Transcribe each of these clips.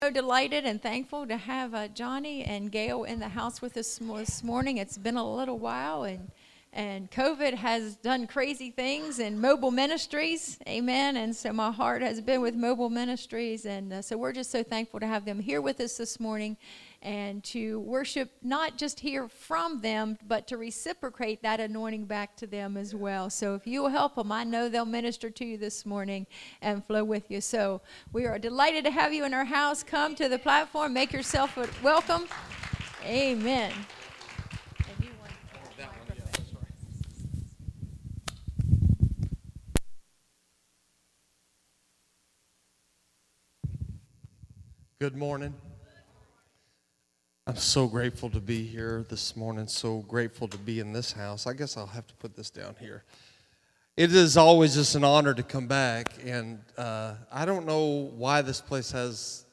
So delighted and thankful to have Johnny and Gail in the house with us this morning. It's been a little while, and COVID has done crazy things in mobile ministries, amen. And so my heart has been with mobile ministries, and so we're just so thankful to have them here with us this morning and to worship, not just hear from them, but to reciprocate that anointing back to them as well. So if you will help them, I know they'll minister to you this morning and flow with you. So we are delighted to have you in our house. Come to the platform, make yourself welcome. Amen. Good morning. I'm so grateful to be here this morning, so grateful to be in this house. I guess I'll have to put this down here. It is always just an honor to come back, and I don't know why this place has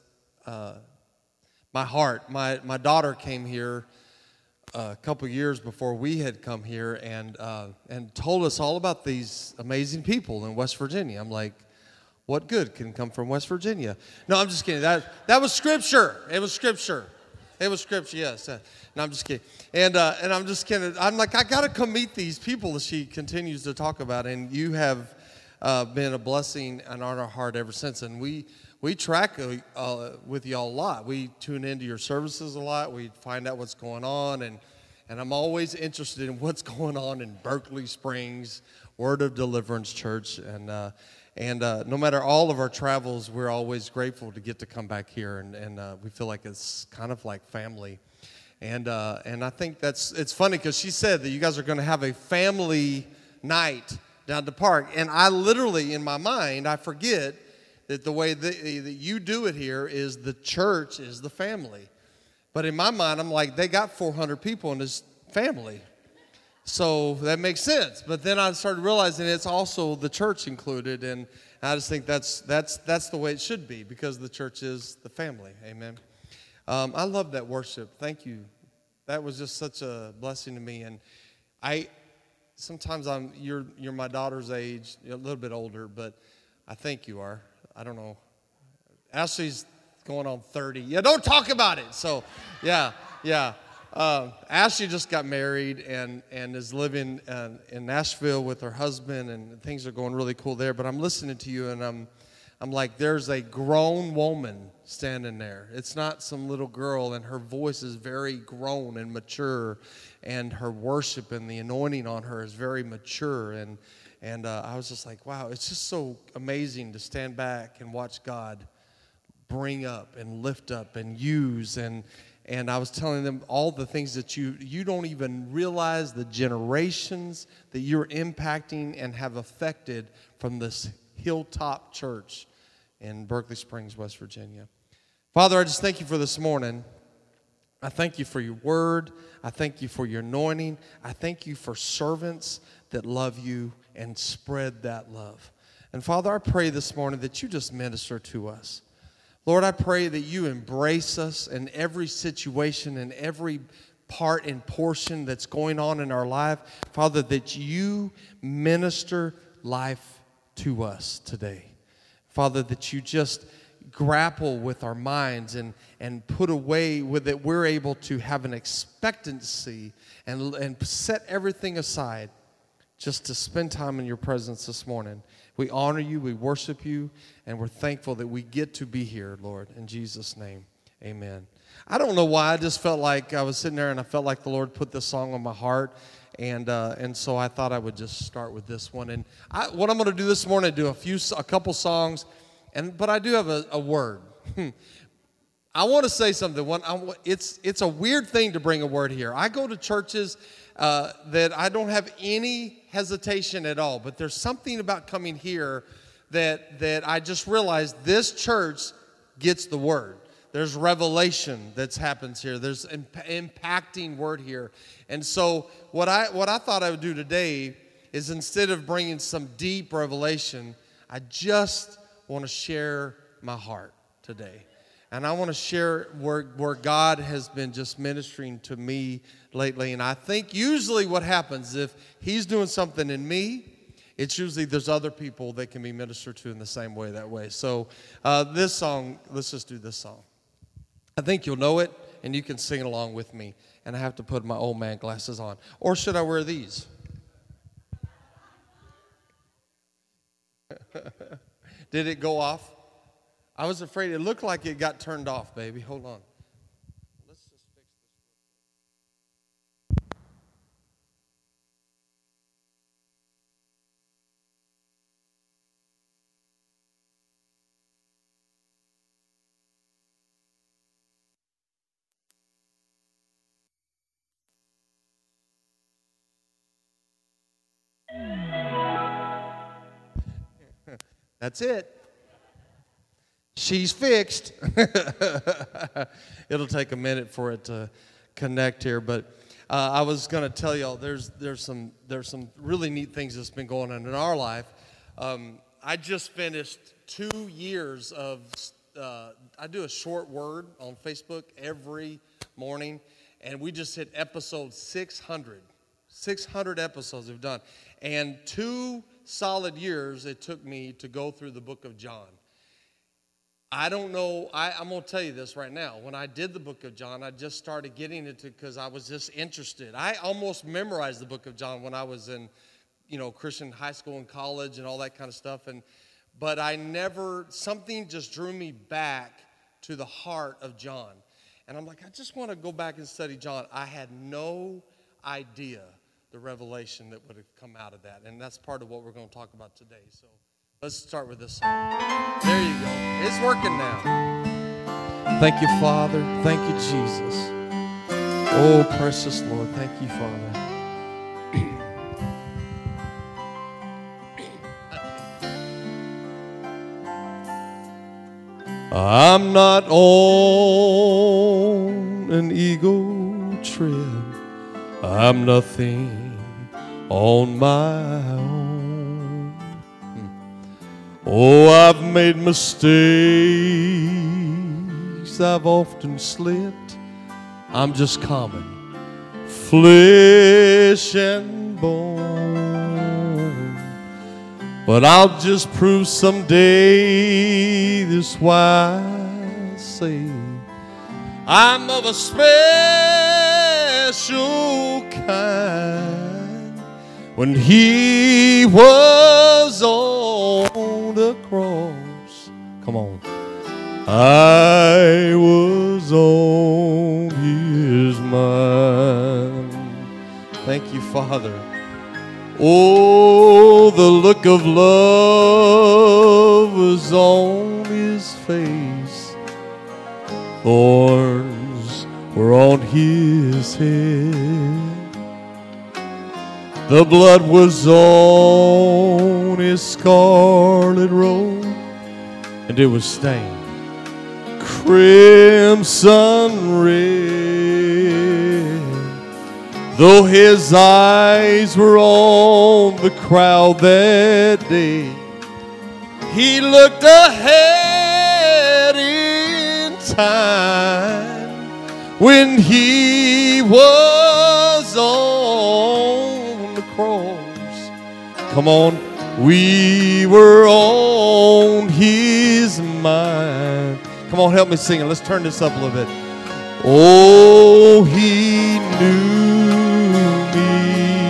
my heart. My daughter came here a couple years before we had come here and told us all about these amazing people in West Virginia. I'm like, what good can come from West Virginia? No, I'm just kidding. That was scripture. It was scripture. It was scripture, yes. No, I'm just kidding. And I'm just kidding. I'm like, I got to come meet these people that she continues to talk about. And you have been a blessing and on our heart ever since. And we track with y'all a lot. We tune into your services a lot. We find out what's going on. And I'm always interested in what's going on in Berkeley Springs, Word of Deliverance Church. And no matter all of our travels, we're always grateful to get to come back here, and we feel like it's kind of like family. And I think it's funny because she said that you guys are going to have a family night down at the park. And I literally, in my mind, I forget that the way that you do it here is the church is the family. But in my mind, I'm like, they got 400 people in this family. So that makes sense. But then I started realizing it's also the church included, and I just think that's the way it should be because the church is the family. Amen. I love that worship. Thank you. That was just such a blessing to me. And sometimes you're my daughter's age, a little bit older, but I think you are. I don't know. Ashley's going on 30. Yeah, don't talk about it. So, yeah. Ashley just got married and is living in Nashville with her husband, and things are going really cool there. But I'm listening to you, and I'm like, there's a grown woman standing there. It's not some little girl, and her voice is very grown and mature, and her worship and the anointing on her is very mature. And I was just like, wow, it's just so amazing to stand back and watch God bring up and lift up and use and I was telling them all the things that you don't even realize the generations that you're impacting and have affected from this hilltop church in Berkeley Springs, West Virginia. Father, I just thank you for this morning. I thank you for your word. I thank you for your anointing. I thank you for servants that love you and spread that love. And Father, I pray this morning that you just minister to us. Lord, I pray that you embrace us in every situation and every part and portion that's going on in our life. Father, that you minister life to us today. Father, that you just grapple with our minds and put away with it. We're able to have an expectancy and set everything aside just to spend time in your presence this morning. We honor you, we worship you, and we're thankful that we get to be here, Lord. In Jesus' name, amen. I don't know why, I just felt like I was sitting there and I felt like the Lord put this song on my heart, and so I thought I would just start with this one. And what I'm going to do this morning, do a couple songs, but I do have a word. I want to say something. It's a weird thing to bring a word here. I go to churches that I don't have any hesitation at all, but there's something about coming here that I just realized this church gets the word. There's revelation that happens here. There's impacting word here. And so what I thought I would do today is instead of bringing some deep revelation, I just want to share my heart today. And I want to share where God has been just ministering to me lately. And I think usually what happens if he's doing something in me, it's usually there's other people that can be ministered to in the same way that way. So this song, let's just do this song. I think you'll know it, and you can sing along with me. And I have to put my old man glasses on. Or should I wear these? Did it go off? I was afraid. It looked like it got turned off, baby. Hold on. Let's just fix this. That's it. She's fixed. It'll take a minute for it to connect here, but I was going to tell y'all there's some really neat things that's been going on in our life. I just finished 2 years of I do a short word on Facebook every morning, and we just hit episode 600. 600 episodes we've done, and 2 solid years it took me to go through the book of John. I don't know, I'm going to tell you this right now. When I did the book of John, I just started getting into it because I was just interested. I almost memorized the book of John when I was in, Christian high school and college and all that kind of stuff. But I never, something just drew me back to the heart of John. And I'm like, I just want to go back and study John. I had no idea the revelation that would have come out of that. And that's part of what we're going to talk about today. So let's start with this song. There you go. It's working now. Thank you, Father. Thank you, Jesus. Oh, precious Lord. Thank you, Father. I'm not on an ego trip. I'm nothing on my own. Oh, I've made mistakes. I've often slipped. I'm just common flesh and bone. But I'll just prove someday this why I say I'm of a special kind. When he was on the cross, come on, I was on his mind. Thank you, Father. Oh, the look of love was on his face. Thorns were on his head. The blood was on his scarlet robe, and it was stained crimson red. Though his eyes were on the crowd that day, he looked ahead in time when he was on the cross. Come on, we were on his mind. Come on, help me sing it. Let's turn this up a little bit. Oh, he knew me,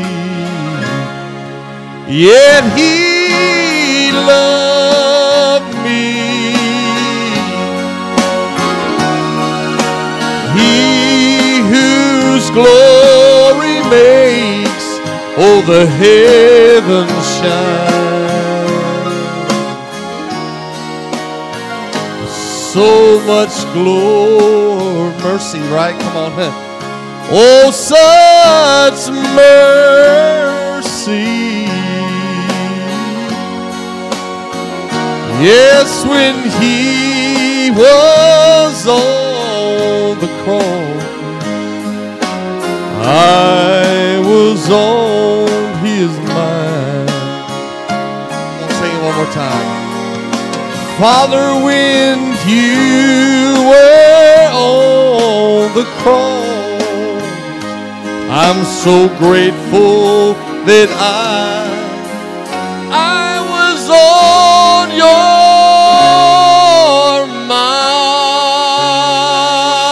yet he loved me. He whose glory makes all the heavens shine. So much glory, mercy, right? Come on. Oh, such mercy. Yes, when he was on the cross, I was on his mind. I'll sing it one more time. Father, when you were on the cross, I'm so grateful that I was on your mind.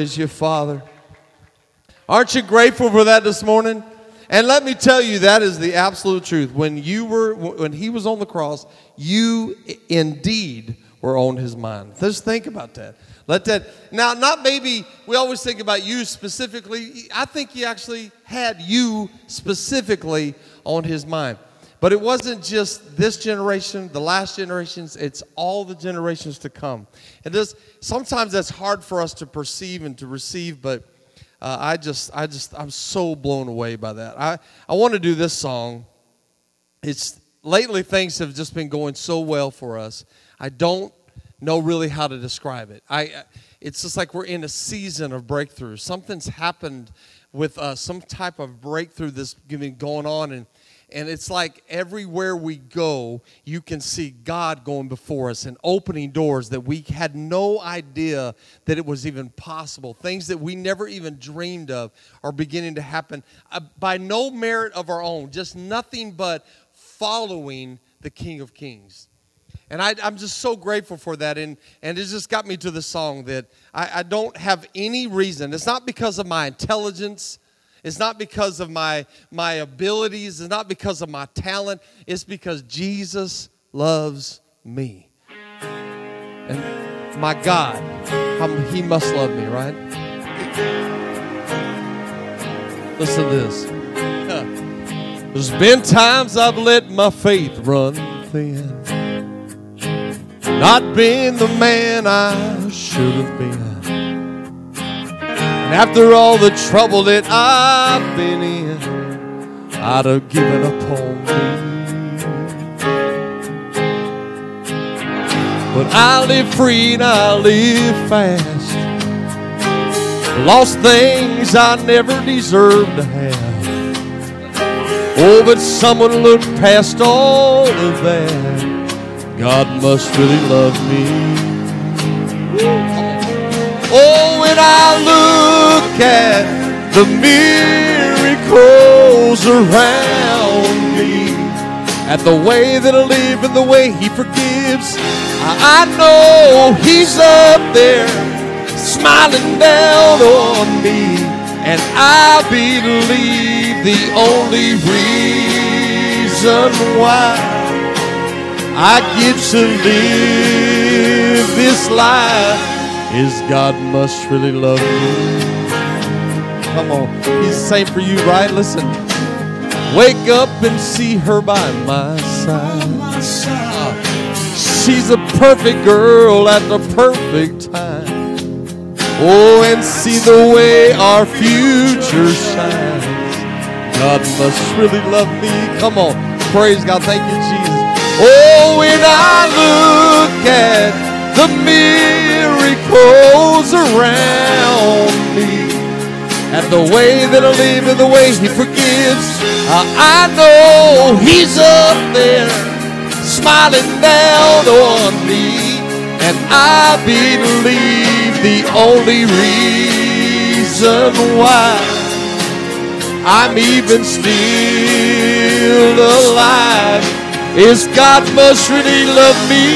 praise you, Father. Aren't you grateful for that this morning? And let me tell you, that is the absolute truth. When he was on the cross, you indeed were on his mind. Just think about that. Let that now, not maybe we always think about you specifically. I think he actually had you specifically on his mind. But it wasn't just this generation, the last generations, it's all the generations to come. And sometimes that's hard for us to perceive and to receive, but I'm so blown away by that. I want to do this song. Lately things have just been going so well for us. I don't know really how to describe it. It's just like we're in a season of breakthrough. Something's happened with us, some type of breakthrough that's been going on, and it's like everywhere we go, you can see God going before us and opening doors that we had no idea that it was even possible. Things that we never even dreamed of are beginning to happen by no merit of our own, just nothing but following the King of Kings. And I'm just so grateful for that. And it just got me to the song that I don't have any reason. It's not because of my intelligence. It's not because of my abilities. It's not because of my talent. It's because Jesus loves me. And my God, he must love me, right? Listen to this. There's been times I've let my faith run thin. Not been the man I should have been. And after all the trouble that I've been in, I'd have given up on me. But I live free and I live fast. Lost things I never deserved to have. Oh, but someone looked past all of that. God must really love me. Oh, when I look at the miracles around me, at the way that I live and the way he forgives, I know he's up there smiling down on me. And I believe the only reason why I get to live this life is God must really love me. Come on, he's the same for you, right? Listen. Wake up and see her by my side. She's a perfect girl at the perfect time. Oh, and see the way our future shines. God must really love me. Come on, praise God, thank you, Jesus. Oh, when I look at the miracles around me, at the way that I live and the way he forgives, I know he's up there smiling down on me. And I believe the only reason why I'm even still alive is God must really love me.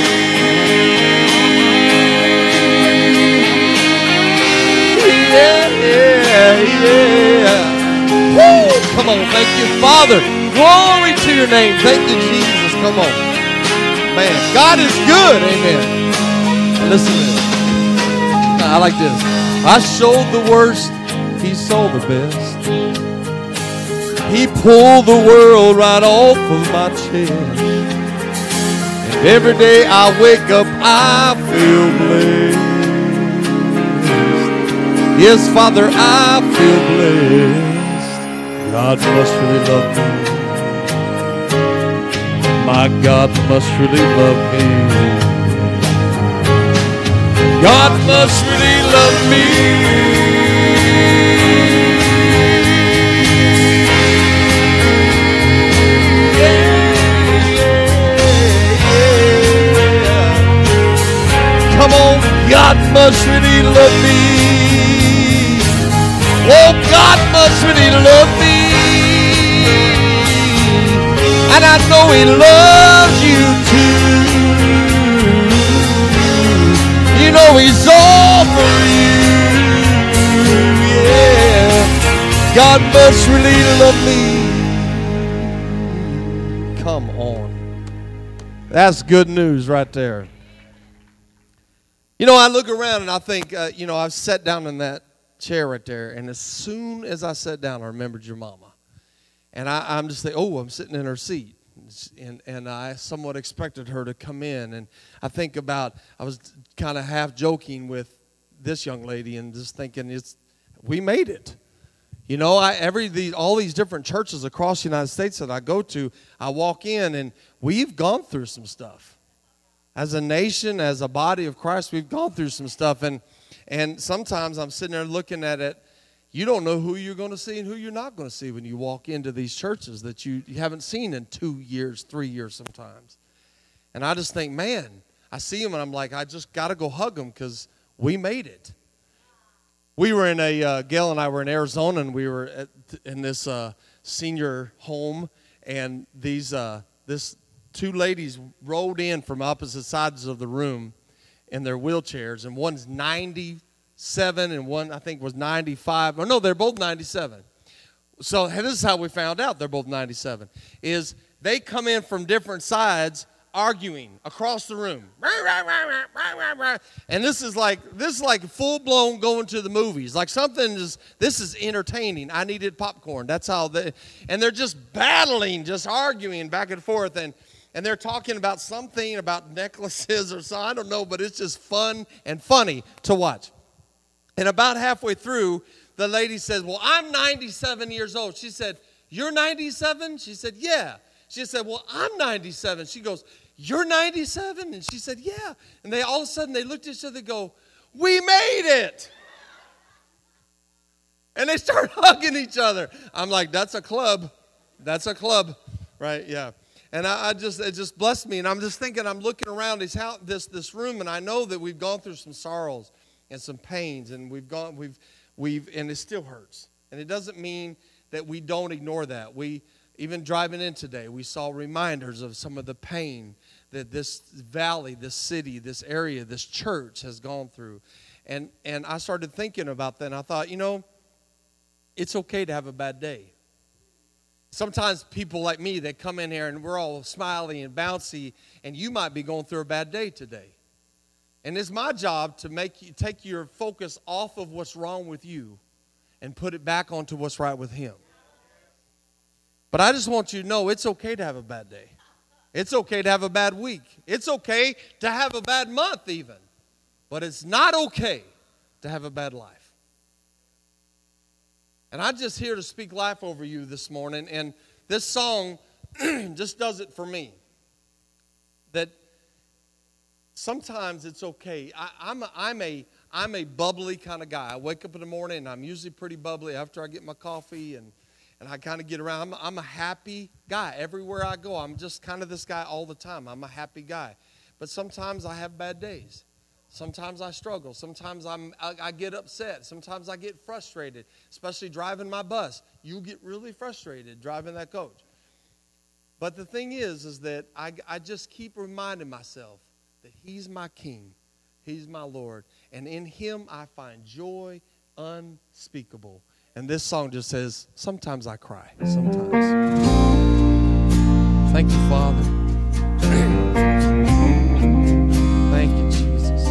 Yeah. Woo! Come on, thank you, Father. Glory to your name. Thank you, Jesus. Come on. Man, God is good. Amen. Listen to this. I like this. I showed the worst, he saw the best. He pulled the world right off of my chest. And every day I wake up, I feel blessed. Yes, Father, I feel blessed. God must really love me. My God must really love me. God must really love me. Yeah. Come on, God must really love me. Oh, God must really love me. And I know he loves you too. You know he's all for you. that much really love me. Come on. That's good news right there. You know, I look around and I think, I've sat down in that chair right there, and as soon as I sat down, I remembered your mama. And I'm just thinking, I'm sitting in her seat. And I somewhat expected her to come in. And I think about, I was kind of half joking with this young lady and just thinking, we made it. You know, all these different churches across the United States that I go to, I walk in and we've gone through some stuff. As a nation, as a body of Christ, we've gone through some stuff. And sometimes I'm sitting there looking at it. You don't know who you're going to see and who you're not going to see when you walk into these churches that you haven't seen in 2 years, 3 years sometimes. And I just think, man, I see them and I'm like, I just got to go hug them because we made it. We were in Gail and I were in Arizona, and we were in this senior home, and this two ladies rolled in from opposite sides of the room in their wheelchairs, and one's 97 and one I think was 95. Oh no, they're both 97. So this is how we found out they're both 97. Is they come in from different sides arguing across the room. And this is like full blown going to the movies. Like this is entertaining. I needed popcorn. That's how and they're just battling, just arguing back and forth, and they're talking about something about necklaces or something. I don't know, but it's just fun and funny to watch. And about halfway through, the lady says, well, I'm 97 years old. She said, you're 97? She said, yeah. She said, well, I'm 97. She goes, you're 97? And she said, yeah. And they all of a sudden, they looked at each other and go, we made it. And they start hugging each other. I'm like, that's a club. That's a club. Right, yeah. And it just blessed me. And I'm just thinking, I'm looking around this room, and I know that we've gone through some sorrows and some pains, and and it still hurts. And it doesn't mean that we don't ignore that. Even driving in today, we saw reminders of some of the pain that this valley, this city, this area, this church has gone through. And I started thinking about that, and I thought, it's okay to have a bad day. Sometimes people like me, they come in here and we're all smiley and bouncy, and you might be going through a bad day today. And it's my job to take your focus off of what's wrong with you and put it back onto what's right with Him. But I just want you to know it's okay to have a bad day. It's okay to have a bad week. It's okay to have a bad month even. But it's not okay to have a bad life. And I'm just here to speak life over you this morning. And this song just does it for me. That sometimes it's okay. I'm a bubbly kind of guy. I wake up in the morning and I'm usually pretty bubbly after I get my coffee and I kind of get around. I'm a happy guy. Everywhere I go, I'm just kind of this guy all the time. I'm a happy guy. But sometimes I have bad days. Sometimes I struggle. Sometimes I get upset. Sometimes I get frustrated, especially driving my bus. You get really frustrated driving that coach. But the thing is that I just keep reminding myself that He's my King. He's my Lord. And in Him I find joy unspeakable. And this song just says, sometimes I cry. Sometimes. Thank you, Father. Thank you, Jesus.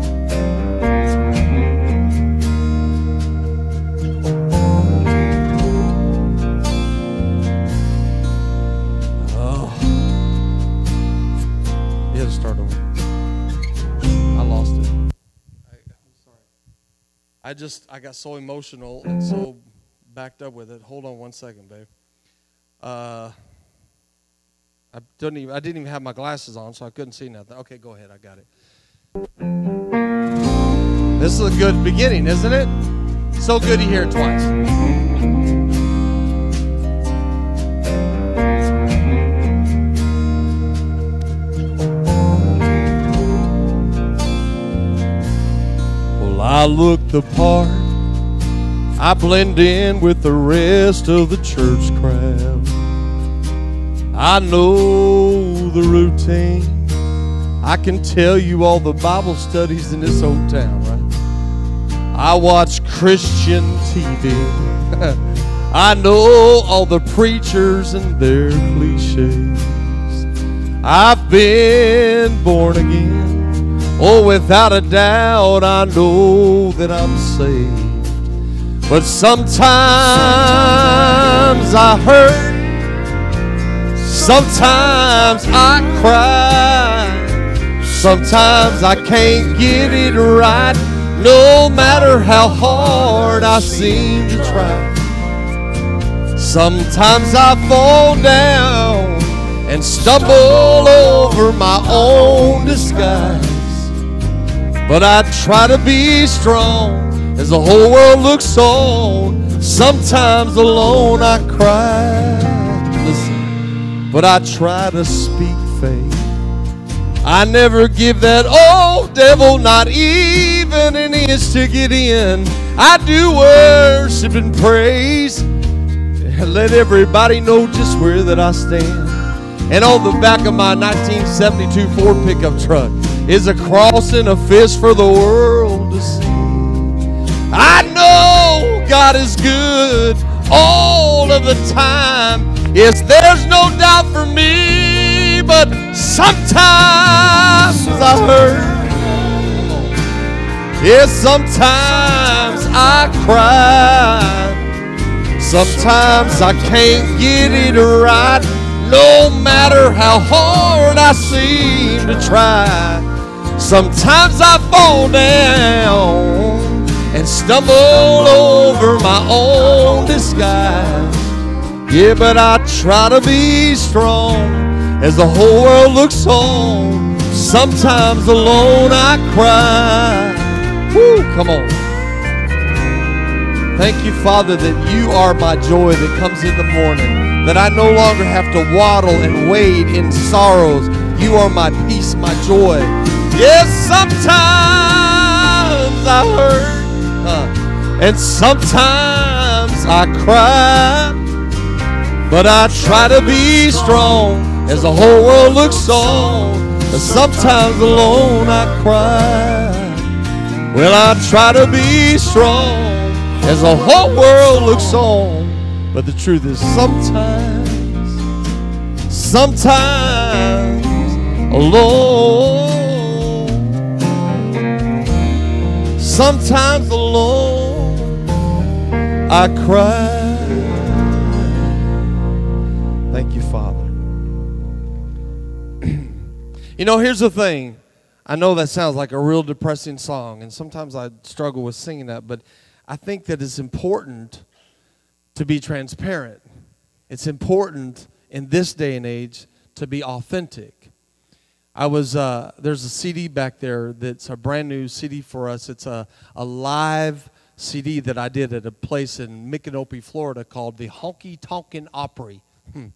Oh. You had to start over. I lost it. I'm sorry. I got so emotional and so backed up with it. Hold on one second, babe. I didn't even have my glasses on, so I couldn't see nothing. Okay, go ahead. I got it. This is a good beginning, isn't it? So good to hear it twice. I look the part, I blend in with the rest of the church crowd. I know the routine. I can tell you all the Bible studies in this old town, right? I watch Christian TV. I know all the preachers and their cliches. I've been born again. Oh, without a doubt, I know that I'm saved. But sometimes I hurt. Sometimes I cry. Sometimes I can't get it right, no matter how hard I seem to try. Sometimes I fall down and stumble over my own disguise. But I try to be strong as the whole world looks on. Sometimes alone I cry. Listen, but I try to speak faith. I never give that old devil not even an inch to get in. I do worship and praise and let everybody know just where that I stand. And on the back of my 1972 Ford pickup truck is a cross and a fist for the world to see. I know God is good all of the time. Yes, there's no doubt for me, but sometimes I hurt. Yes, sometimes I cry. Sometimes I can't get it right, no matter how hard I seem to try. Sometimes I fall down and stumble over my own disguise. Yeah, but I try to be strong as the whole world looks on. Sometimes alone I cry. Woo, come on. Thank you, Father, that you are my joy that comes in the morning, that I no longer have to waddle and wade in sorrows. You are my peace, my joy. Yes, sometimes I hurt, and sometimes I cry, but I try to be strong as the whole world looks on. And sometimes alone I cry. Well, I try to be strong as the whole world looks on. But the truth is sometimes alone. Sometimes alone I cry. Thank you, Father. You know, here's the thing. I know that sounds like a real depressing song, and sometimes I struggle with singing that, but I think that it's important to be transparent. It's important in this day and age to be authentic. There's a CD back there that's a brand new CD for us. It's a live CD that I did at a place in Micanopy, Florida called the Honky Tonkin Opry. And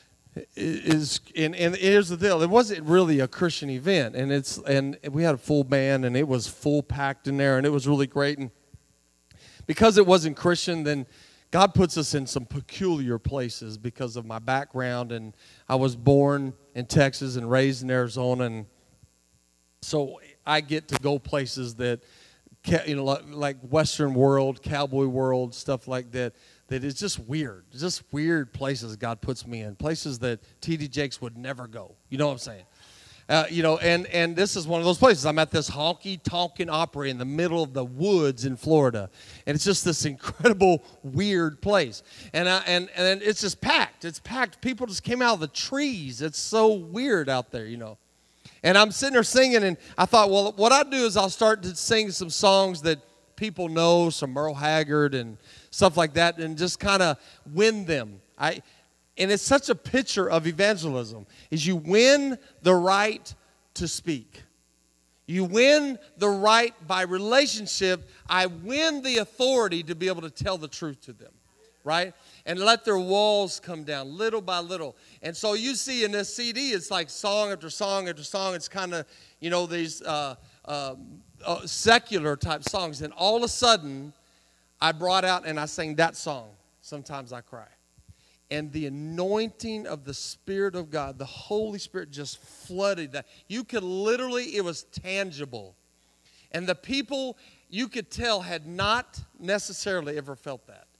here's the deal. It wasn't really a Christian event, and we had a full band, and it was full packed in there, and it was really great. And because it wasn't Christian, then God puts us in some peculiar places because of my background, and I was born in Texas and raised in Arizona, and so I get to go places that, you know, like Western world, cowboy world, stuff like that. That is just weird. Just weird places God puts me in. Places that T.D. Jakes would never go. You know what I'm saying? You know, and this is one of those places. I'm at this honky-tonkin' Opry in the middle of the woods in Florida. And it's just this incredible, weird place. And it's just packed. It's packed. People just came out of the trees. It's so weird out there, you know. And I'm sitting there singing, and I thought, well, what I do is I'll start to sing some songs that people know, some Merle Haggard and stuff like that, and just kind of win them. And it's such a picture of evangelism, is you win the right to speak. You win the right by relationship. I win the authority to be able to tell the truth to them, right? And let their walls come down little by little. And so you see in this CD, it's like song after song after song. It's kind of, you know, these secular type songs. And all of a sudden, I brought out and I sang that song, Sometimes I Cry. And the anointing of the Spirit of God, the Holy Spirit just flooded that. You could literally, it was tangible. And the people, you could tell, had not necessarily ever felt that.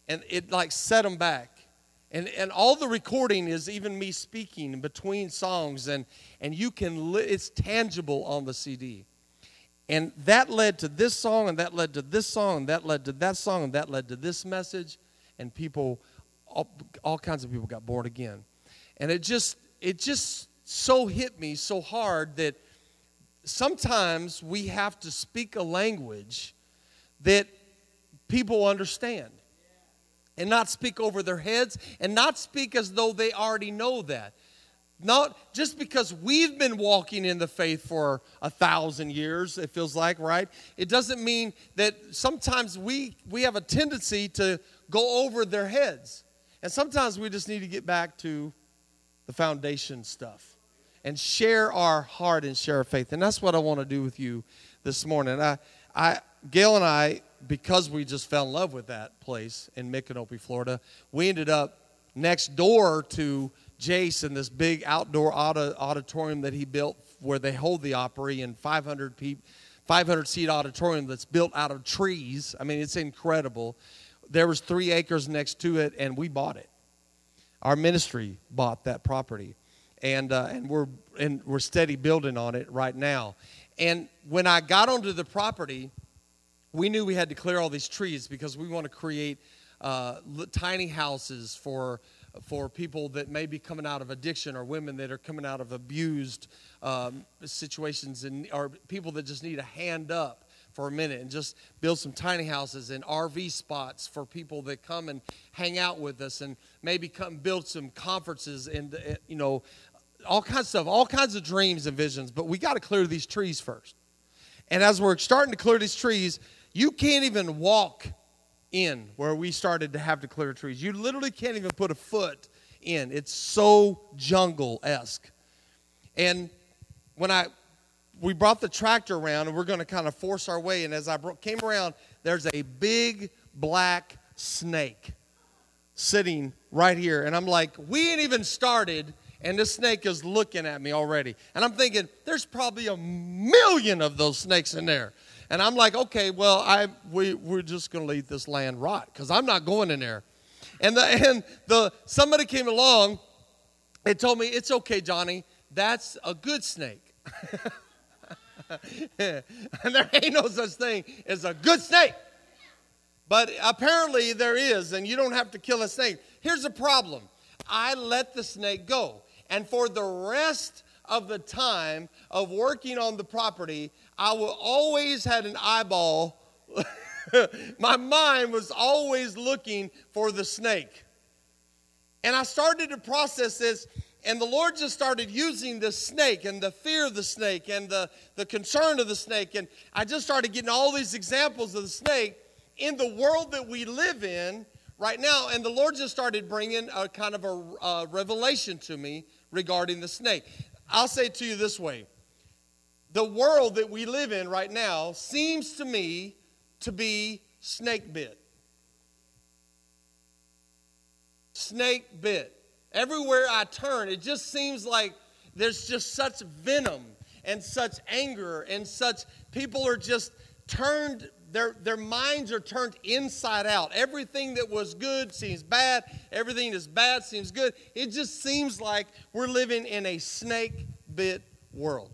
And it like set them back. And all the recording is even me speaking in between songs, and you can, it's tangible on the CD. And that led to this song, and that led to this song, and that led to that song, and that led to this message, and people, all kinds of people got born again. And it just so hit me so hard that sometimes we have to speak a language that people understand. And not speak over their heads, and not speak as though they already know that. Not just because we've been walking in the faith for 1,000 years, it feels like, right? It doesn't mean that sometimes we have a tendency to go over their heads. And sometimes we just need to get back to the foundation stuff and share our heart and share our faith. And that's what I want to do with you this morning. Gail and I, because we just fell in love with that place in Micanopy, Florida, we ended up next door to Jace in this big outdoor auditorium that he built where they hold the Opry, and 500-seat auditorium that's built out of trees. I mean, it's incredible. There was 3 acres next to it, and we bought it. Our ministry bought that property, and we're steady building on it right now. And when I got onto the property, we knew we had to clear all these trees because we want to create tiny houses for people that may be coming out of addiction, or women that are coming out of abused situations, or people that just need a hand up for a minute, and just build some tiny houses and RV spots for people that come and hang out with us, and maybe come build some conferences and all kinds of stuff, all kinds of dreams and visions. But we got to clear these trees first. And as we're starting to clear these trees, you can't even walk in where we started to have to clear trees. You literally can't even put a foot in. It's so jungle-esque. And when we brought the tractor around, and we're going to kind of force our way, and as I came around, there's a big black snake sitting right here. And I'm like, we ain't even started, and this snake is looking at me already. And I'm thinking, there's probably 1,000,000 of those snakes in there. And I'm like, okay, well, we're just going to leave this land rot because I'm not going in there. And somebody came along and told me, it's okay, Johnny, that's a good snake. And there ain't no such thing as a good snake. But apparently there is, and you don't have to kill a snake. Here's the problem. I let the snake go. And for the rest of the time of working on the property, I always had an eyeball. My mind was always looking for the snake. And I started to process this, and the Lord just started using the snake and the fear of the snake and the concern of the snake. And I just started getting all these examples of the snake in the world that we live in right now. And the Lord just started bringing a kind of a revelation to me regarding the snake. I'll say it to you this way. The world that we live in right now seems to me to be snake bit. Snake bit. Everywhere I turn, it just seems like there's just such venom and such anger and such, people are just turned, their minds are turned inside out. Everything that was good seems bad. Everything that's bad seems good. It just seems like we're living in a snake bit world.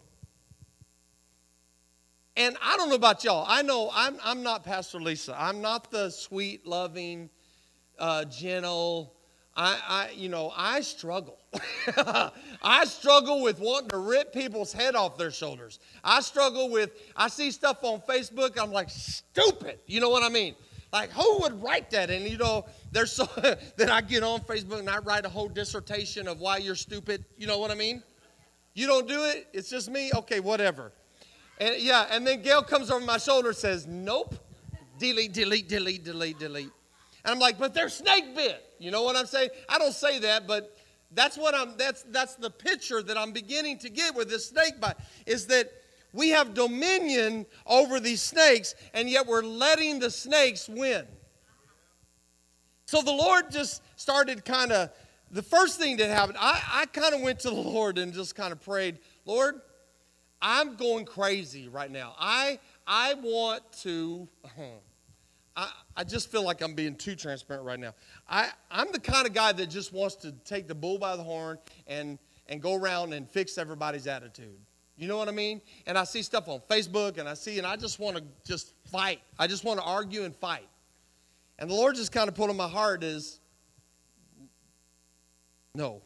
And I don't know about y'all. I know I'm not Pastor Lisa. I'm not the sweet, loving, gentle. I struggle. I struggle with wanting to rip people's head off their shoulders. I see stuff on Facebook, I'm like, stupid. You know what I mean? Like, who would write that? And, there's so then I get on Facebook and I write a whole dissertation of why you're stupid. You know what I mean? You don't do it? It's just me? Okay, whatever. And then Gail comes over my shoulder and says, nope. Delete, delete, delete, delete, delete. And I'm like, but they're snake bit. You know what I'm saying? I don't say that, but that's the picture that I'm beginning to get with this snake bite, is that we have dominion over these snakes, and yet we're letting the snakes win. So the Lord just started the first thing that happened, I kind of went to the Lord and just kind of prayed, Lord, I'm going crazy right now. I want to I just feel like I'm being too transparent right now. I'm the kind of guy that just wants to take the bull by the horn and go around and fix everybody's attitude. You know what I mean? And I see stuff on Facebook, and I just want to just fight. I just want to argue and fight. And the Lord just kind of put on my heart is, no.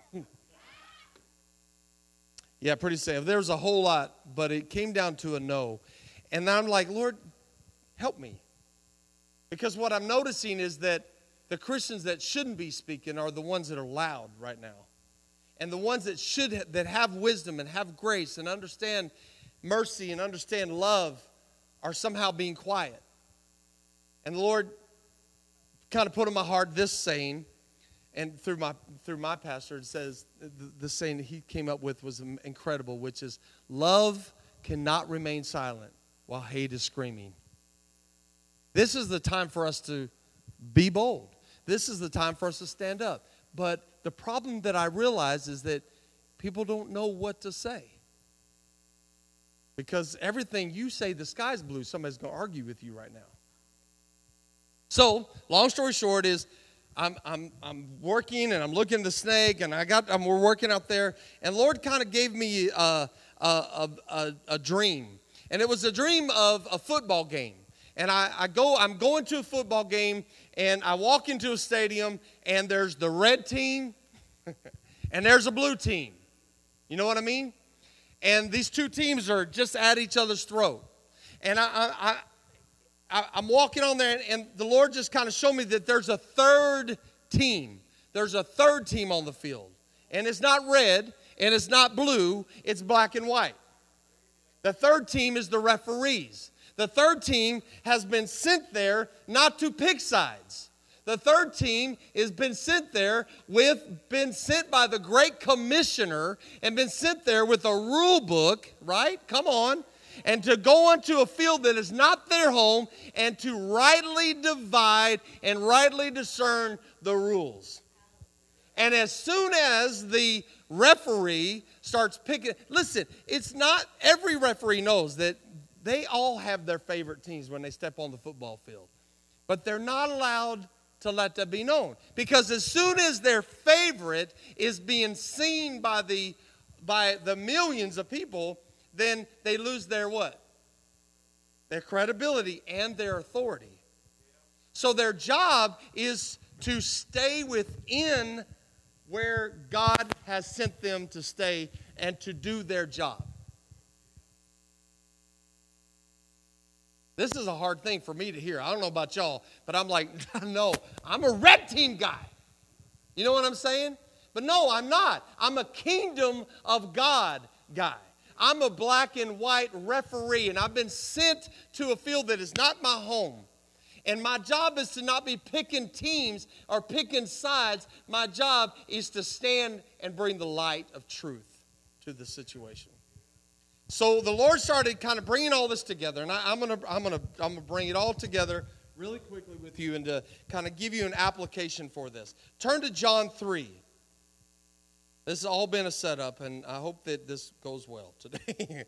Yeah, pretty safe. There was a whole lot, but it came down to a no. And I'm like, Lord, help me. Because what I'm noticing is that the Christians that shouldn't be speaking are the ones that are loud right now. And the ones that have wisdom and have grace and understand mercy and understand love are somehow being quiet. And the Lord kind of put in my heart this saying, and through my pastor, it says, the saying that he came up with was incredible, which is, love cannot remain silent while hate is screaming. This is the time for us to be bold. This is the time for us to stand up. But the problem that I realize is that people don't know what to say. Because everything you say, the sky's blue, somebody's going to argue with you right now. So, long story short is, I'm working and I'm looking at the snake and we're working out there, and Lord kind of gave me a dream, and it was a dream of a football game. And I'm going to a football game, and I walk into a stadium, and there's the red team, and there's a blue team. You know what I mean? And these two teams are just at each other's throat. And I'm walking on there, and the Lord just kind of showed me that there's a third team. There's a third team on the field. And it's not red, and it's not blue, it's black and white. The third team is the referees. The third team has been sent there not to pick sides. The third team has been sent there been sent by the great commissioner and been sent there with a rule book, right? Come on. And to go onto a field that is not their home and to rightly divide and rightly discern the rules. And as soon as the referee starts picking, listen, it's not, every referee knows that they all have their favorite teams when they step on the football field. But they're not allowed to let that be known. Because as soon as their favorite is being seen by the millions of people, then they lose their what? Their credibility and their authority. So their job is to stay within where God has sent them to stay and to do their job. This is a hard thing for me to hear. I don't know about y'all, but I'm like, no, I'm a red team guy. You know what I'm saying? But no, I'm not. I'm a kingdom of God guy. I'm a black and white referee, and I've been sent to a field that is not my home. And my job is to not be picking teams or picking sides. My job is to stand and bring the light of truth to the situation. So the Lord started kind of bringing all this together, and I'm gonna bring it all together really quickly with you and to kind of give you an application for this. Turn to John 3. This has all been a setup, and I hope that this goes well today.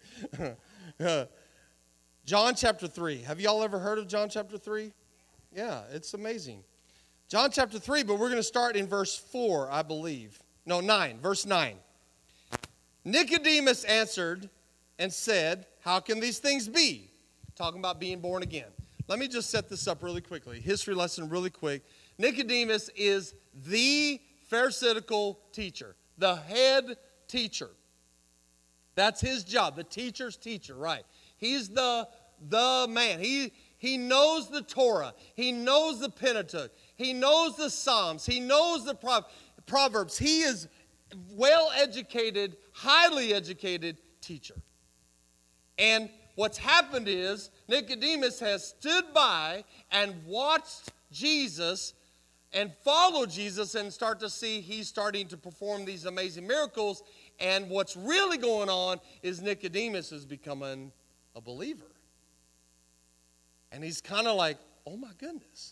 John chapter 3. Have y'all ever heard of John chapter 3? Yeah, it's amazing. John chapter 3, but we're going to start in verse 4, I believe. No, 9, verse 9. Nicodemus answered and said, how can these things be? Talking about being born again. Let me just set this up really quickly. History lesson really quick. Nicodemus is the Pharisaical teacher, the head teacher. That's his job, the teacher's teacher, right? He's the man. He knows the Torah. He knows the Pentateuch. He knows the Psalms. He knows the Proverbs. He is well-educated, highly educated teacher. And what's happened is Nicodemus has stood by and watched Jesus and followed Jesus and start to see he's starting to perform these amazing miracles. And what's really going on is Nicodemus is becoming a believer. And he's kind of like, oh my goodness,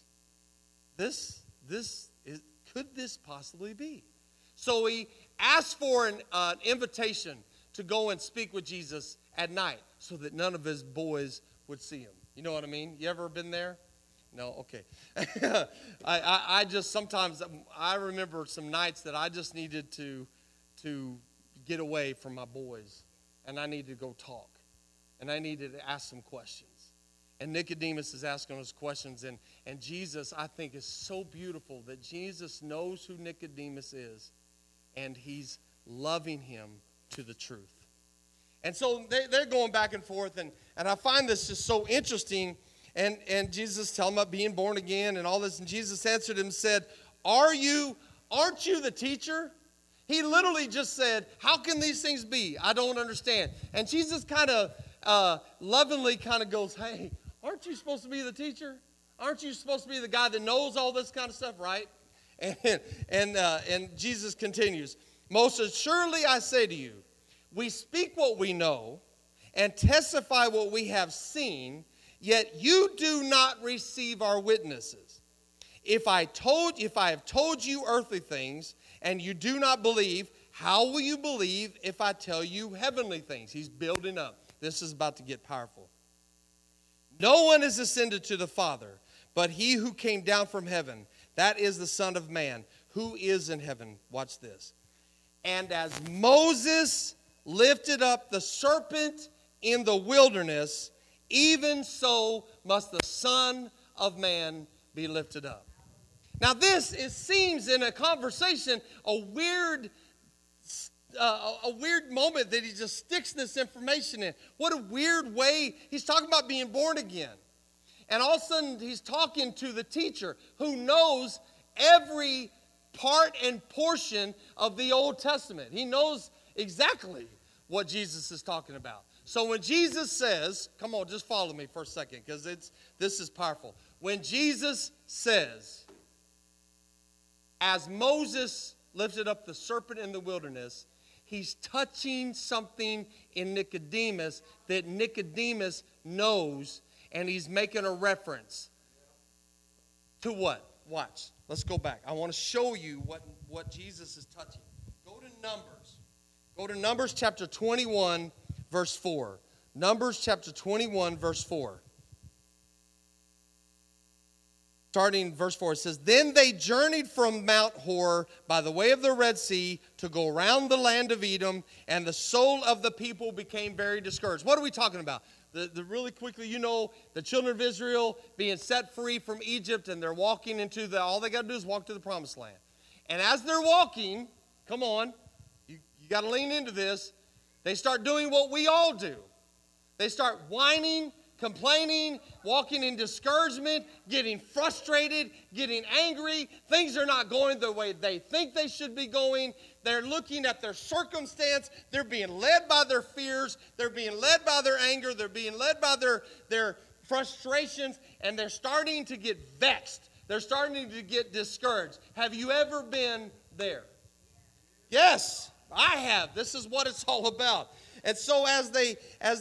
could this possibly be? So he asked for an invitation to go and speak with Jesus at night so that none of his boys would see him. You know what I mean? You ever been there? No, okay. I just sometimes, I remember some nights that I just needed to get away from my boys, and I needed to go talk, and I needed to ask some questions. And Nicodemus is asking us questions, and Jesus, I think, is so beautiful that Jesus knows who Nicodemus is, and he's loving him to the truth. And so they're going back and forth, and I find this just so interesting. And Jesus telling him about being born again and all this, and Jesus answered him and said, aren't you the teacher? He literally just said, how can these things be? I don't understand. And Jesus kind of lovingly kind of goes, hey, aren't you supposed to be the teacher? Aren't you supposed to be the guy that knows all this kind of stuff, right? And Jesus continues, most assuredly I say to you, we speak what we know and testify what we have seen, yet you do not receive our witnesses. If I have told you earthly things and you do not believe, how will you believe if I tell you heavenly things? He's building up. This is about to get powerful. No one is ascended to the Father, but he who came down from heaven, that is the Son of Man, who is in heaven. Watch this. And as Moses lifted up the serpent in the wilderness, even so must the Son of Man be lifted up. Now seems in a conversation a weird moment that he just sticks this information in. What a weird way. He's talking about being born again. And all of a sudden he's talking to the teacher who knows every part and portion of the Old Testament. He knows exactly what Jesus is talking about. So when Jesus says, come on, just follow me for a second, because this is powerful. When Jesus says, as Moses lifted up the serpent in the wilderness, he's touching something in Nicodemus that Nicodemus knows, and he's making a reference to what? Watch. Let's go back. I want to show you what Jesus is touching. Go to Numbers. Go to Numbers chapter 21, verse 4. Numbers chapter 21, verse 4. Starting verse 4, it says, then they journeyed from Mount Hor by the way of the Red Sea to go around the land of Edom, and the soul of the people became very discouraged. What are we talking about? Really quickly, the children of Israel being set free from Egypt, and they're walking into all they got to do is walk to the promised land. And as they're walking, come on, you got to lean into this, they start doing what we all do. They start whining, complaining, walking in discouragement, getting frustrated, getting angry. Things are not going the way they think they should be going. They're looking at their circumstance. They're being led by their fears. They're being led by their anger. They're being led by their frustrations, and they're starting to get vexed. They're starting to get discouraged. Have you ever been there? Yes, I have. This is what it's all about. And so as they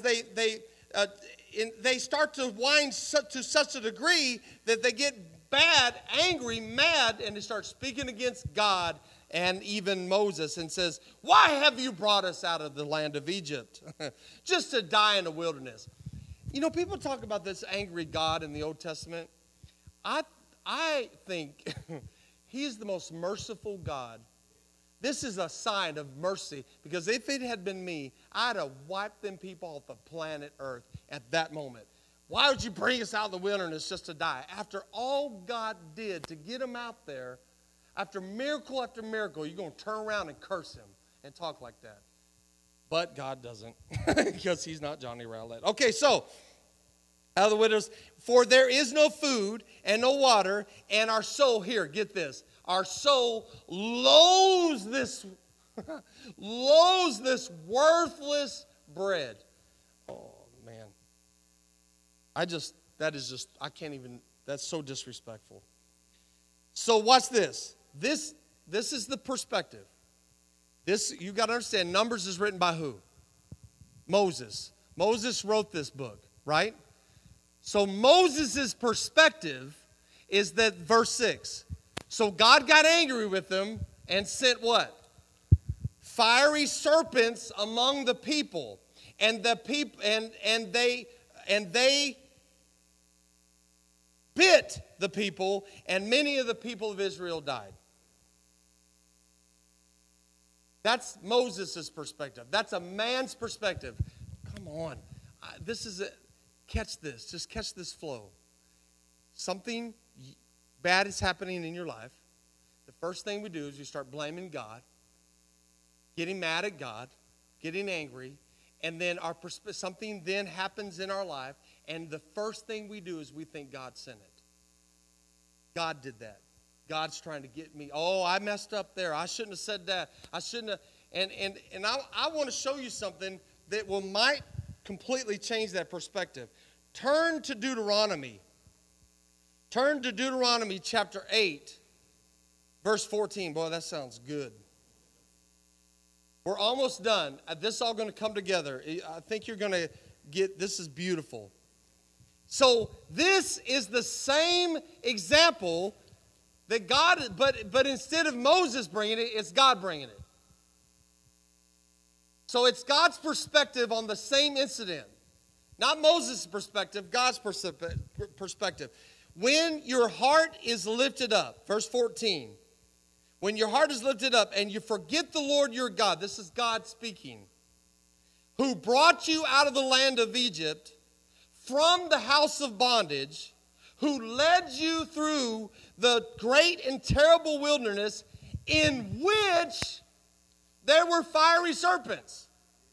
start to whine to such a degree that they get angry, mad, and they start speaking against God and even Moses and says, why have you brought us out of the land of Egypt just to die in the wilderness? People talk about this angry God in the Old Testament. I think he's the most merciful God. This is a sign of mercy, because if it had been me, I'd have wiped them people off the planet Earth at that moment. Why would you bring us out of the wilderness just to die? After all God did to get them out there, after miracle after miracle, you're going to turn around and curse him and talk like that. But God doesn't, because he's not Johnny Rowlett. Okay, so, out of the wilderness, for there is no food and no water, and our soul, here, get this, our soul loathes this worthless bread. Oh, man. I can't even, that's so disrespectful. So watch this. This is the perspective. You got to understand, Numbers is written by who? Moses. Moses wrote this book, right? So Moses' perspective is that verse 6. So God got angry with them and sent what? Fiery serpents among the people. And the people and they bit the people, and many of the people of Israel died. That's Moses' perspective. That's a man's perspective. Come on. Catch this. Just catch this flow. Something bad is happening in your life. The first thing we do is you start blaming God, getting mad at God, getting angry, and then something then happens in our life, and the first thing we do is we think God sent it. God did that. God's trying to get me. Oh, I messed up there. I shouldn't have said that. I shouldn't have. And I want to show you something that might completely change that perspective. Turn to Deuteronomy. Turn to Deuteronomy chapter 8, verse 14. Boy, that sounds good. We're almost done. This is all going to come together. I think you're going to get, this is beautiful. So this is the same example that God, but instead of Moses bringing it, it's God bringing it. So it's God's perspective on the same incident. Not Moses' perspective, God's perspective. When your heart is lifted up, verse 14. When your heart is lifted up and you forget the Lord your God, this is God speaking, who brought you out of the land of Egypt from the house of bondage, who led you through the great and terrible wilderness in which there were fiery serpents.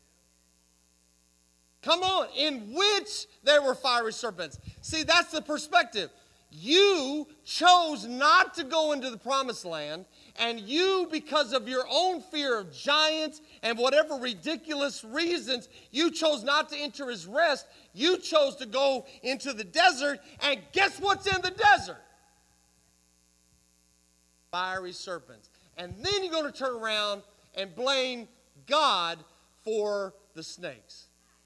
Come on, in which there were fiery serpents. See, that's the perspective. You chose not to go into the promised land, and you, because of your own fear of giants and whatever ridiculous reasons, you chose not to enter his rest. You chose to go into the desert, and guess what's in the desert? Fiery serpents. And then you're going to turn around and blame God for the snakes.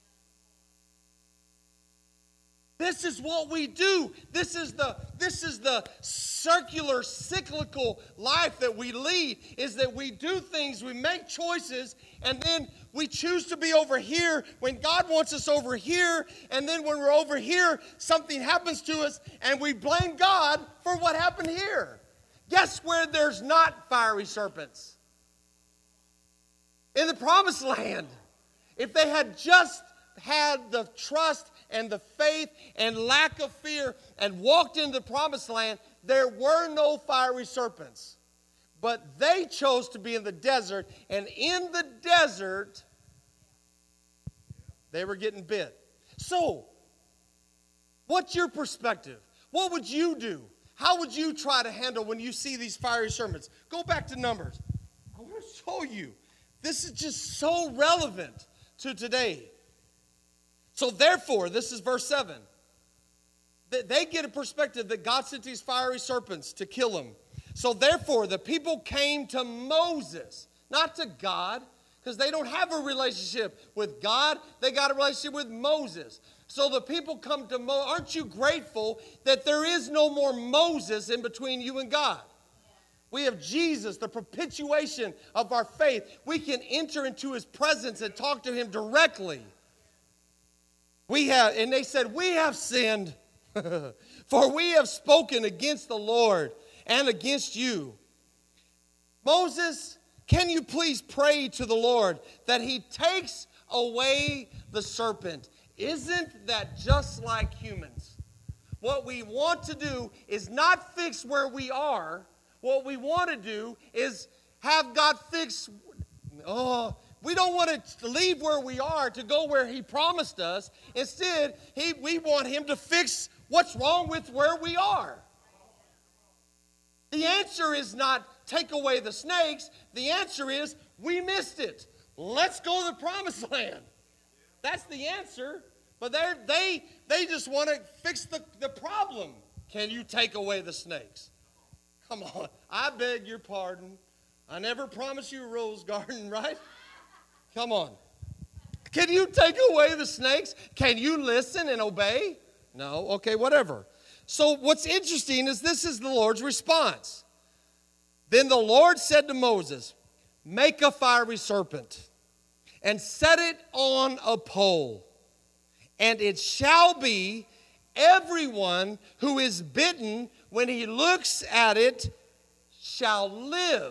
This is what we do. This is the circular, cyclical life that we lead, is that we do things, we make choices, and then we choose to be over here when God wants us over here, and then when we're over here, something happens to us, and we blame God for what happened here. Guess where there's not fiery serpents? In the promised land. If they had just had the trust and the faith and lack of fear and walked into the promised land, there were no fiery serpents. But they chose to be in the desert, and in the desert, they were getting bit. So, what's your perspective? What would you do? How would you try to handle when you see these fiery serpents? Go back to Numbers. I want to show you. This is just so relevant to today. So therefore, this is verse 7. They get a perspective that God sent these fiery serpents to kill them. So therefore, the people came to Moses, not to God, because they don't have a relationship with God. They got a relationship with Moses. So the people come to Moses. Aren't you grateful that there is no more Moses in between you and God? We have Jesus, the perpetuation of our faith. We can enter into his presence and talk to him directly. And they said, we have sinned, for we have spoken against the Lord and against you. Moses, can you please pray to the Lord that he takes away the serpent? Isn't that just like humans? What we want to do is not fix where we are. What we want to do is have God fix. We don't want to leave where we are to go where he promised us. Instead, we want him to fix what's wrong with where we are. The answer is not take away the snakes. The answer is we missed it. Let's go to the promised land. That's the answer. But they just want to fix the problem. Can you take away the snakes? Come on. I beg your pardon. I never promised you a rose garden, right? Come on. Can you take away the snakes? Can you listen and obey? No? Okay, whatever. So what's interesting is this is the Lord's response. Then the Lord said to Moses, make a fiery serpent and set it on a pole. And it shall be everyone who is bitten, when he looks at it, shall live.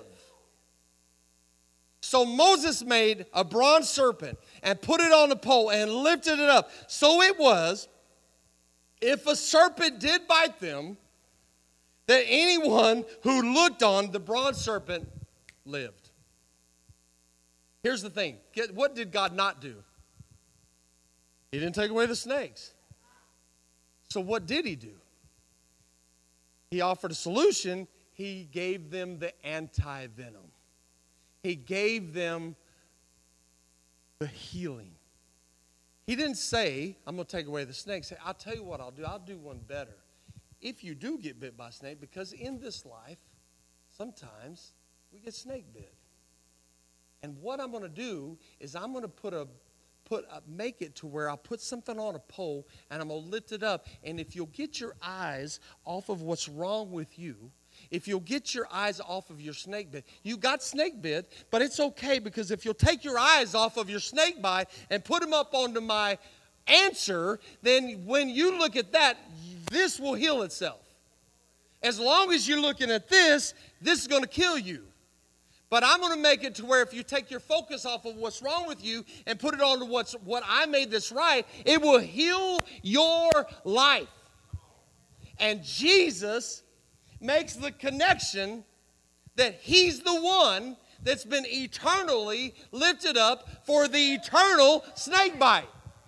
So Moses made a bronze serpent and put it on a pole and lifted it up. So it was, if a serpent did bite them, that anyone who looked on the bronze serpent lived. Here's the thing. What did God not do? He didn't take away the snakes. So what did he do? He offered a solution. He gave them the anti-venom. He gave them the healing. He didn't say, I'm going to take away the snake. Say, I'll tell you what I'll do. I'll do one better. If you do get bit by a snake, because in this life, sometimes we get snake bit. And what I'm going to do is I'm going to make it to where I'll put something on a pole and I'm going to lift it up. And if you'll get your eyes off of what's wrong with you, if you'll get your eyes off of your snake bit, you got snake bit, but it's okay, because if you'll take your eyes off of your snake bite and put them up onto my answer, then when you look at that, this will heal itself. As long as you're looking at this is going to kill you. But I'm going to make it to where if you take your focus off of what's wrong with you and put it on to what I made this right, it will heal your life. And Jesus makes the connection that he's the one that's been eternally lifted up for the eternal snake bite.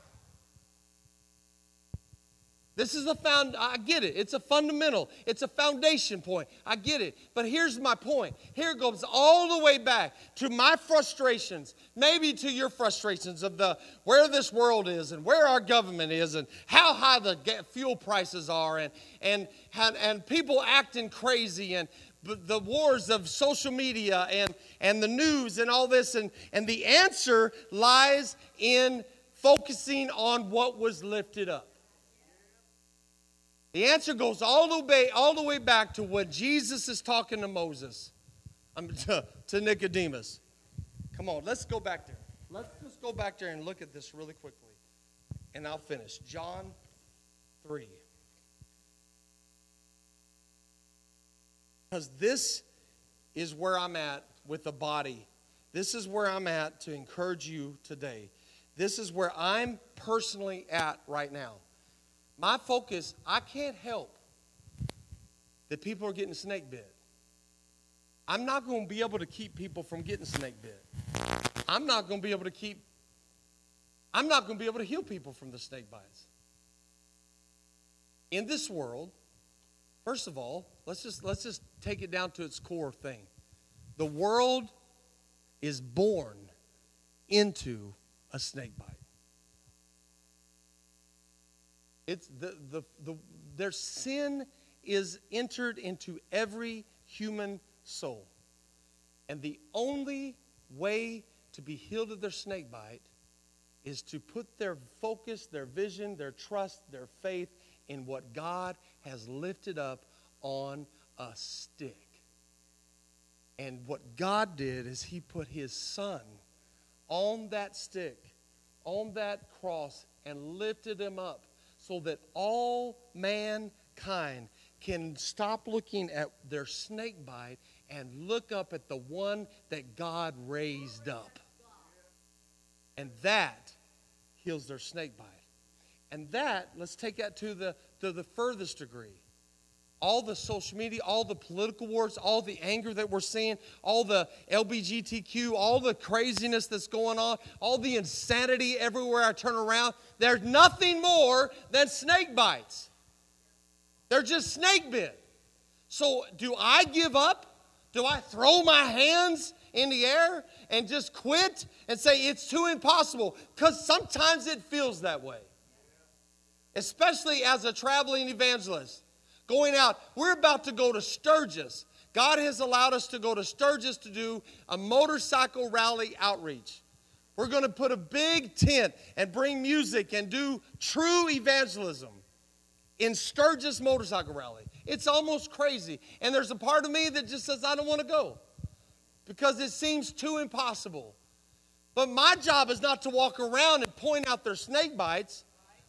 This is I get it. It's a fundamental. It's a foundation point. I get it. But here's my point. Here it goes all the way back to my frustrations, maybe to your frustrations of where this world is and where our government is and how high the fuel prices are and people acting crazy and the wars of social media and the news and all this. And the answer lies in focusing on what was lifted up. The answer goes all the way back to what Jesus is talking to Moses, to Nicodemus. Come on, let's go back there. Let's just go back there and look at this really quickly, and I'll finish. John 3. Because this is where I'm at with the body. This is where I'm at to encourage you today. This is where I'm personally at right now. My focus, I can't help that people are getting snake bit. I'm not going to be able to keep people from getting snake bit. I'm not going to be able to heal people from the snake bites. In this world, first of all, let's just take it down to its core thing. The world is born into a snake bite. It's their sin is entered into every human soul. And the only way to be healed of their snake bite is to put their focus, their vision, their trust, their faith in what God has lifted up on a stick. And what God did is he put his son on that stick, on that cross, and lifted him up, so that all mankind can stop looking at their snake bite and look up at the one that God raised up. And that heals their snake bite. And that, let's take that to the furthest degree. All the social media, all the political wars, all the anger that we're seeing, all the LGBTQ, all the craziness that's going on, all the insanity everywhere I turn around, there's nothing more than snake bites. They're just snake bit. So do I give up? Do I throw my hands in the air and just quit and say it's too impossible? Because sometimes it feels that way. Especially as a traveling evangelist. Going out, we're about to go to Sturgis. God has allowed us to go to Sturgis to do a motorcycle rally outreach. We're going to put a big tent and bring music and do true evangelism in Sturgis motorcycle rally. It's almost crazy. And there's a part of me that just says, I don't want to go because it seems too impossible. But my job is not to walk around and point out their snake bites.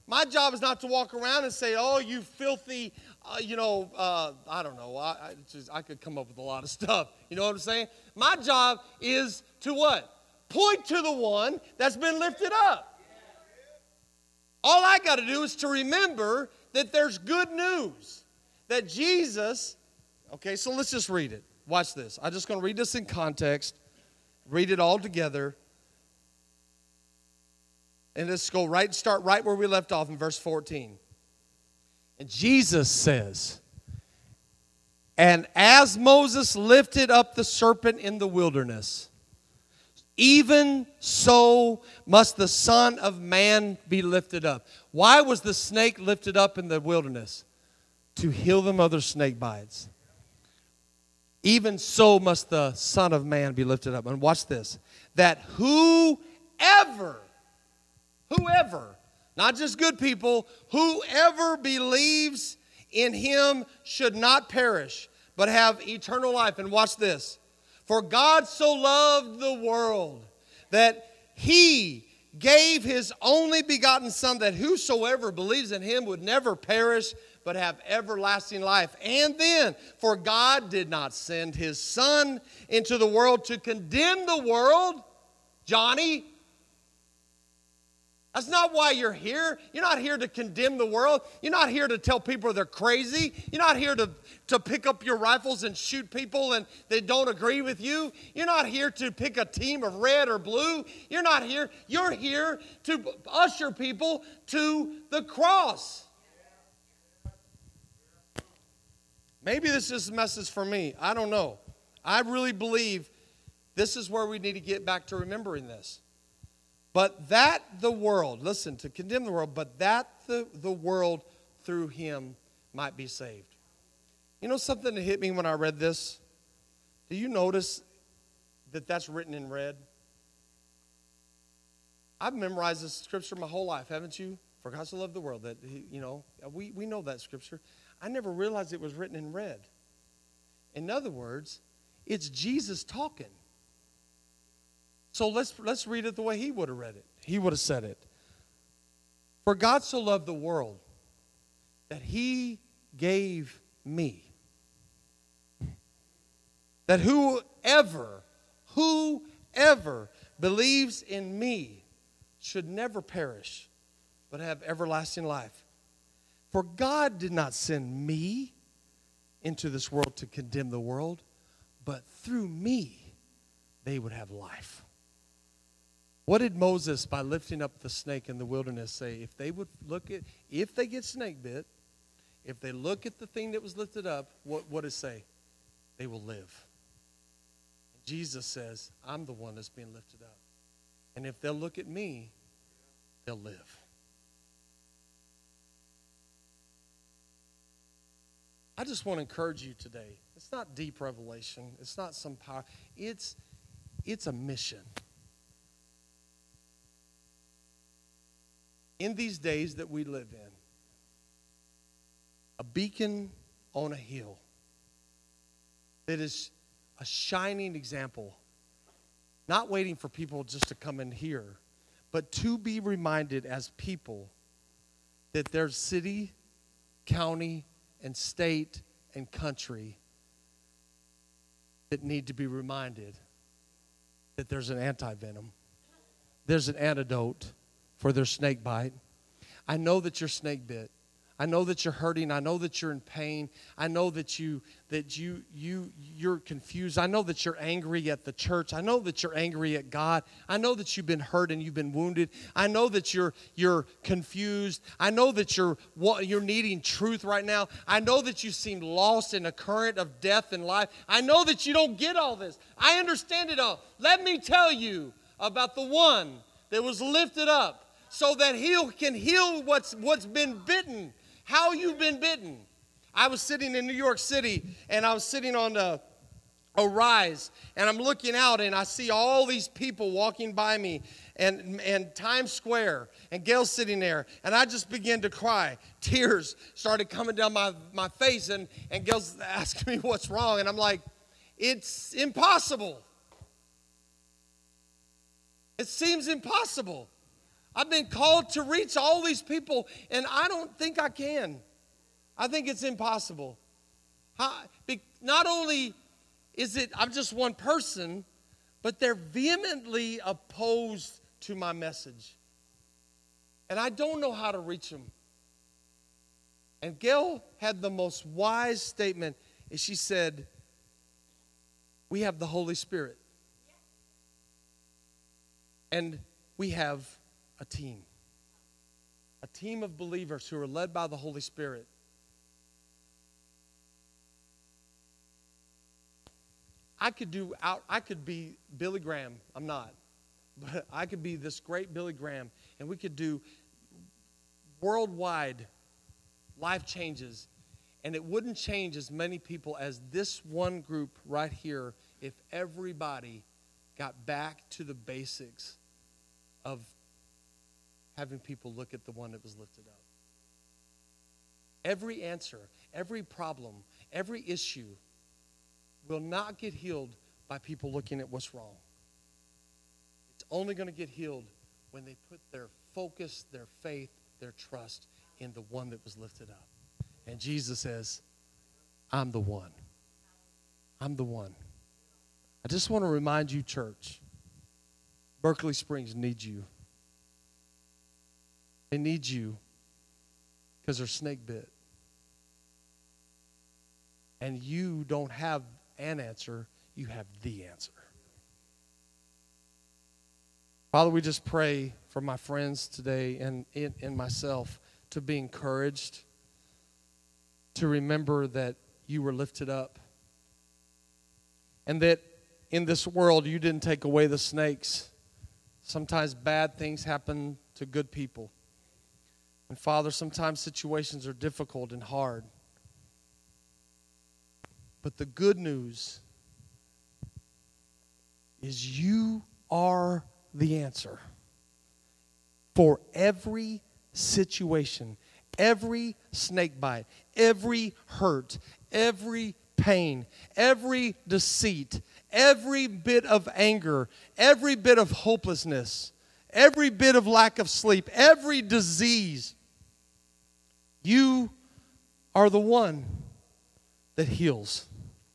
My job is not to walk around and say, oh, you filthy, I don't know. I could come up with a lot of stuff. You know what I'm saying? My job is to what? Point to the one that's been lifted up. All I got to do is to remember that there's good news. That Jesus, okay, so let's just read it. Watch this. I'm just going to read this in context. Read it all together. And let's start right where we left off in verse 14. And Jesus says, and as Moses lifted up the serpent in the wilderness, even so must the Son of Man be lifted up. Why was the snake lifted up in the wilderness? To heal them of their snake bites. Even so must the Son of Man be lifted up. And watch this. That whoever, not just good people, whoever believes in him should not perish, but have eternal life. And watch this. For God so loved the world that he gave his only begotten Son, that whosoever believes in him would never perish, but have everlasting life. And then, for God did not send his Son into the world to condemn the world. Johnny, that's not why you're here. You're not here to condemn the world. You're not here to tell people they're crazy. You're not here to pick up your rifles and shoot people and they don't agree with you. You're not here to pick a team of red or blue. You're not here. You're here to usher people to the cross. Maybe this is a message for me. I don't know. I really believe this is where we need to get back to remembering this. But that the world, listen, to condemn the world, but that the world through him might be saved. You know something that hit me when I read this? Do you notice that that's written in red? I've memorized this scripture my whole life, haven't you? For God so loved the world that, we know that scripture. I never realized it was written in red. In other words, it's Jesus talking. So let's read it the way he would have read it. He would have said it. For God so loved the world that he gave me. That whoever believes in me should never perish, but have everlasting life. For God did not send me into this world to condemn the world, but through me they would have life. What did Moses, by lifting up the snake in the wilderness, say? If they get snake bit, if they look at the thing that was lifted up, what does it say? They will live. And Jesus says, I'm the one that's being lifted up. And if they'll look at me, they'll live. I just want to encourage you today. It's not deep revelation. It's not some power. It's a mission. In these days that we live in, a beacon on a hill that is a shining example, not waiting for people just to come in here, but to be reminded as people that there's city, county, and state and country that need to be reminded that there's an anti-venom. There's an antidote for their snake bite. I know that you're snake bit. I know that you're hurting. I know that you're in pain. I know that you're confused. I know that you're angry at the church. I know that you're angry at God. I know that you've been hurt and you've been wounded. I know that you're confused. I know that you're needing truth right now. I know that you seem lost in a current of death and life. I know that you don't get all this. I understand it all. Let me tell you about the one that was lifted up so that he can heal what's been bitten. How you've been bitten. I was sitting in New York City, and I was sitting on a rise, and I'm looking out, and I see all these people walking by me, and Times Square, and Gail's sitting there, and I just began to cry. Tears started coming down my face, and Gail's asking me what's wrong, and I'm like, it's impossible. It seems impossible. I've been called to reach all these people, and I don't think I can. I think it's impossible. Not only is it I'm just one person, but they're vehemently opposed to my message. And I don't know how to reach them. And Gail had the most wise statement. And she said, we have the Holy Spirit. And we have a team of believers who are led by the Holy Spirit. I could be Billy Graham. I'm not. But I could be this great Billy Graham, and we could do worldwide life changes, and it wouldn't change as many people as this one group right here if everybody got back to the basics of having people look at the one that was lifted up. Every answer, every problem, every issue will not get healed by people looking at what's wrong. It's only going to get healed when they put their focus, their faith, their trust in the one that was lifted up. And Jesus says, I'm the one. I'm the one. I just want to remind you, church, Berkeley Springs needs you. They need you because they're snake bit. And you don't have an answer, you have the answer. Father, we just pray for my friends today and myself to be encouraged, to remember that you were lifted up, and that in this world you didn't take away the snakes. Sometimes bad things happen to good people. And Father, sometimes situations are difficult and hard. But the good news is you are the answer for every situation, every snake bite, every hurt, every pain, every deceit, every bit of anger, every bit of hopelessness, every bit of lack of sleep, every disease. You are the one that heals.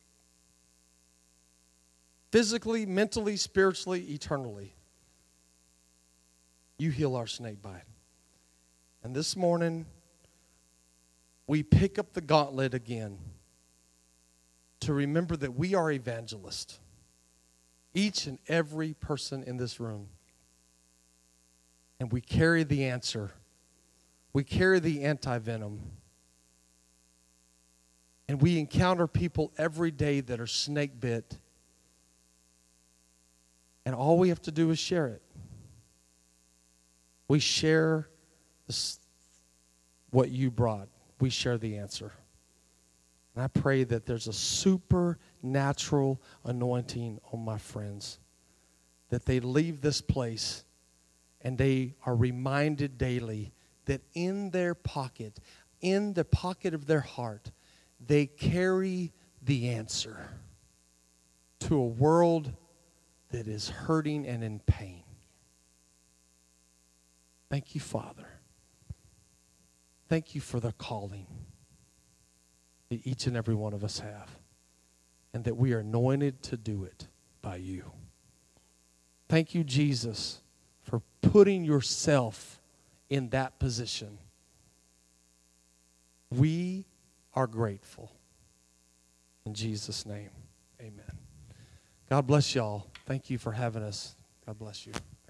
Physically, mentally, spiritually, eternally. You heal our snake bite. And this morning, we pick up the gauntlet again to remember that we are evangelists. Each and every person in this room. And we carry the answer. We carry the anti-venom. And we encounter people every day that are snake bit. And all we have to do is share it. We share what you brought. We share the answer. And I pray that there's a supernatural anointing on my friends. That they leave this place and they are reminded daily that in their pocket, in the pocket of their heart, they carry the answer to a world that is hurting and in pain. Thank you, Father. Thank you for the calling that each and every one of us have, and that we are anointed to do it by you. Thank you, Jesus, for putting yourself in that position. We are grateful. In Jesus' name, amen. God bless y'all. Thank you for having us. God bless you.